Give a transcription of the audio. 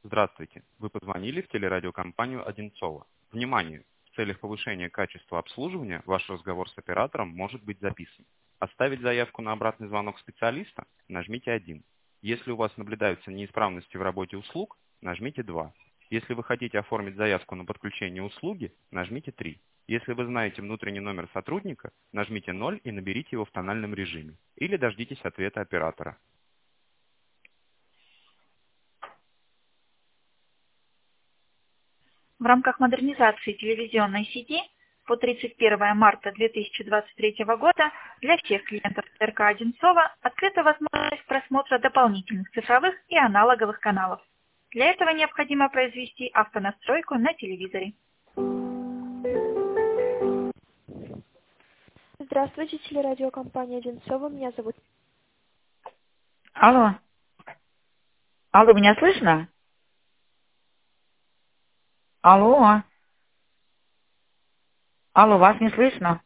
Здравствуйте. Вы позвонили в телерадиокомпанию «Одинцово». Внимание! В целях повышения качества обслуживания ваш разговор с оператором может быть записан. Оставить заявку на обратный звонок специалиста? Нажмите 1. Если у вас наблюдаются неисправности в работе услуг, нажмите 2. Если вы хотите оформить заявку на подключение услуги, нажмите 3. Если вы знаете внутренний номер сотрудника, нажмите 0 и наберите его в тональном режиме. Или дождитесь ответа оператора. В рамках модернизации телевизионной сети по 31 марта 2023 года для всех клиентов ТРК «Одинцово» открыта возможность просмотра дополнительных цифровых и аналоговых каналов. Для этого необходимо произвести автонастройку на телевизоре. Здравствуйте, телерадиокомпания «Одинцово». Меня зовут... Алло. Алло, меня слышно? Алло. Алло, вас не слышно?